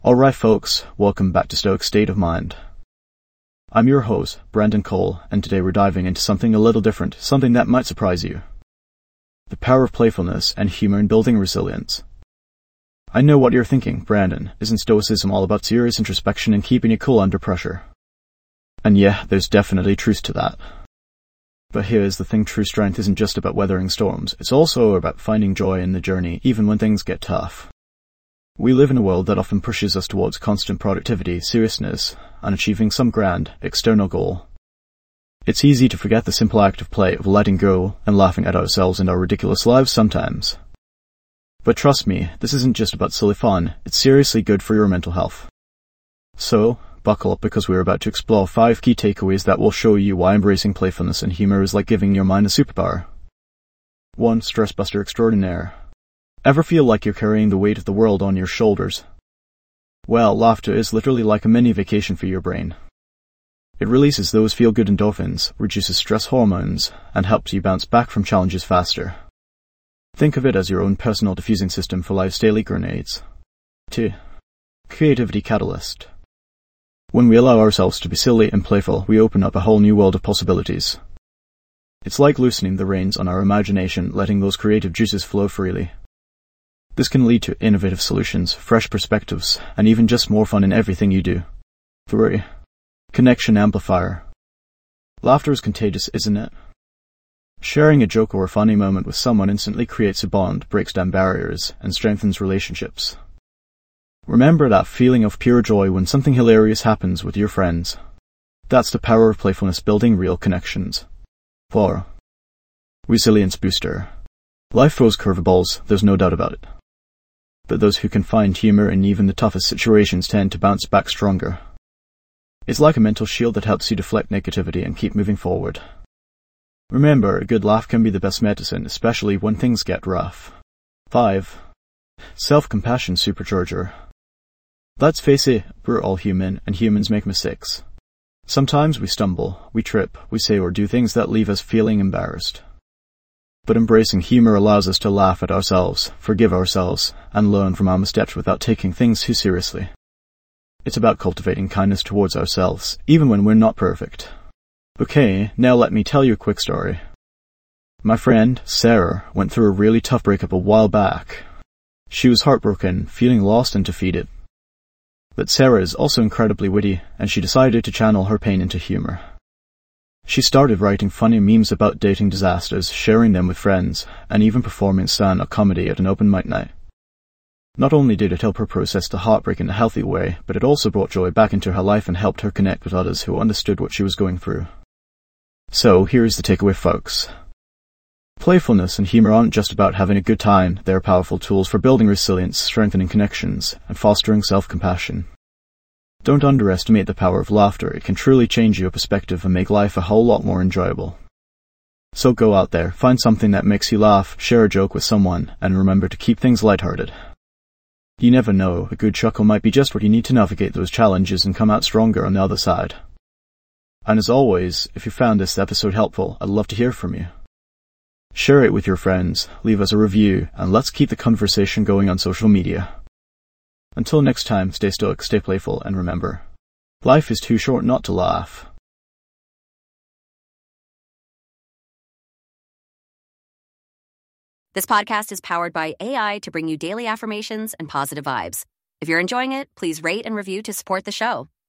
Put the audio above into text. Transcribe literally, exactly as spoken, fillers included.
Alright folks, welcome back to Stoic State of Mind. I'm your host, Brandon Cole, and today we're diving into something a little different, something that might surprise you. The power of playfulness and humor in building resilience. I know what you're thinking, Brandon, isn't Stoicism all about serious introspection and keeping it cool under pressure? And yeah, there's definitely truth to that. But here's the thing, true strength isn't just about weathering storms, it's also about finding joy in the journey, even when things get tough. We live in a world that often pushes us towards constant productivity, seriousness, and achieving some grand, external goal. It's easy to forget the simple act of play, of letting go, and laughing at ourselves and our ridiculous lives sometimes. But trust me, this isn't just about silly fun, it's seriously good for your mental health. So, buckle up because we're about to explore five key takeaways that will show you why embracing playfulness and humor is like giving your mind a superpower. one. Stress buster extraordinaire. Ever feel like you're carrying the weight of the world on your shoulders? Well, laughter is literally like a mini vacation for your brain. It releases those feel-good endorphins, reduces stress hormones, and helps you bounce back from challenges faster. Think of it as your own personal diffusing system for life's daily grenades. two. Creativity catalyst. When we allow ourselves to be silly and playful, we open up a whole new world of possibilities. It's like loosening the reins on our imagination, letting those creative juices flow freely. This can lead to innovative solutions, fresh perspectives, and even just more fun in everything you do. three. Connection amplifier. Laughter is contagious, isn't it? Sharing a joke or a funny moment with someone instantly creates a bond, breaks down barriers, and strengthens relationships. Remember that feeling of pure joy when something hilarious happens with your friends. That's the power of playfulness building real connections. four. Resilience booster. Life throws curveballs, there's no doubt about it. But those who can find humor in even the toughest situations tend to bounce back stronger. It's like a mental shield that helps you deflect negativity and keep moving forward. Remember, a good laugh can be the best medicine, especially when things get rough. five. Self-compassion supercharger. Let's face it, we're all human, and humans make mistakes. Sometimes we stumble, we trip, we say or do things that leave us feeling embarrassed. But embracing humor allows us to laugh at ourselves, forgive ourselves, and learn from our missteps without taking things too seriously. It's about cultivating kindness towards ourselves, even when we're not perfect. Okay, now let me tell you a quick story. My friend, Sarah, went through a really tough breakup a while back. She was heartbroken, feeling lost and defeated. But Sarah is also incredibly witty, and she decided to channel her pain into humor. She started writing funny memes about dating disasters, sharing them with friends, and even performing stand-up comedy at an open mic night. Not only did it help her process the heartbreak in a healthy way, but it also brought joy back into her life and helped her connect with others who understood what she was going through. So, here is the takeaway, folks. Playfulness and humor aren't just about having a good time, they're powerful tools for building resilience, strengthening connections, and fostering self-compassion. Don't underestimate the power of laughter, it can truly change your perspective and make life a whole lot more enjoyable. So go out there, find something that makes you laugh, share a joke with someone, and remember to keep things lighthearted. You never know, a good chuckle might be just what you need to navigate those challenges and come out stronger on the other side. And as always, if you found this episode helpful, I'd love to hear from you. Share it with your friends, leave us a review, and let's keep the conversation going on social media. Until next time, stay stoic, stay playful, and remember, life is too short not to laugh. This podcast is powered by A I to bring you daily affirmations and positive vibes. If you're enjoying it, please rate and review to support the show.